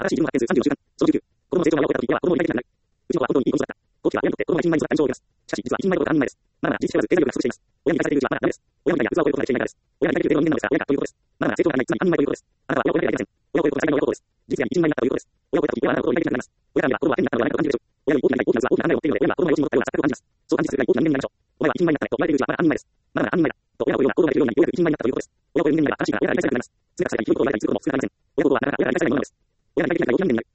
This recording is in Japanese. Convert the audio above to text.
新しい自分を発見する30の習慣。その19。子供の成長が親を超えた時、親は子供を理解できなくなる。うちの子は本当にいい子供だった。後期は親にとって子供が一人前に育った印象を受けます。しかし、実は一人前どころか何人前です。まだまだ実績はず経済力が不足しています。親に理解されているうちはまだダメです。親みたいな器を超えることができていないからです。親に理解できる程度の人間なのですが、親がということです。まだまだ成長が足りない、つまり半人前ということです。まだまだ親を超えることができません。親は親を超えることができないのは親の親のことです。実績は一人前になったということです。親が子供が一人前になったということです。親を超えた時、親はあなたのことを理解できなくなります。親が子供は悪人になったのではないかと感じるでしょう。親に大きな大きな器、大きな案内を持っているので、親は子供が内心持ったような錯覚を感じます。そう感じさせるが一方的な人間になりましょう。お前は一人前になったねと言われているうちはまだ半人前です。まだまだ半人前だ。と親が言うような行動ができるようになり、ようやく一人前になったということです。親を超える人間になれば、新しいから親が理解されなくなります。通学されたり、広いことを言われたりすることも少なくなりません。親のことはなかなか親が理解されないものです。親が理解できない大きな人間になる。